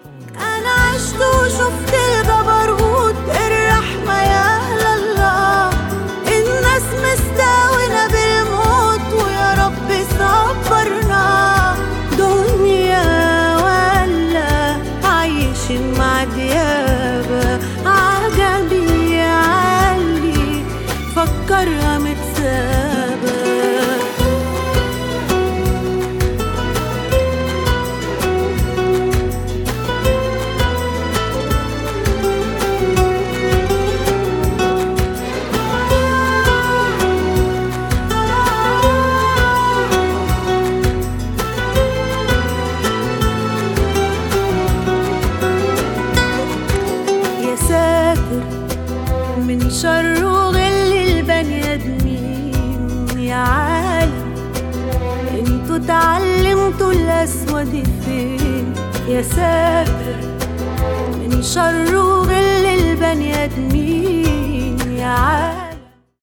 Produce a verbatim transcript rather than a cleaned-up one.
أنا عشت وشفت الجبروت، الرحمة يا الله، الناس مستاونة بالموت ويا رب صبرنا. دنيا ولا عايشين مع ديابة، عجبي علي فكرها متسابة. من شر وغل البني ادمين يا عالم، انتوا اتعلمتوا الاسود فين؟ يا ساتر من شر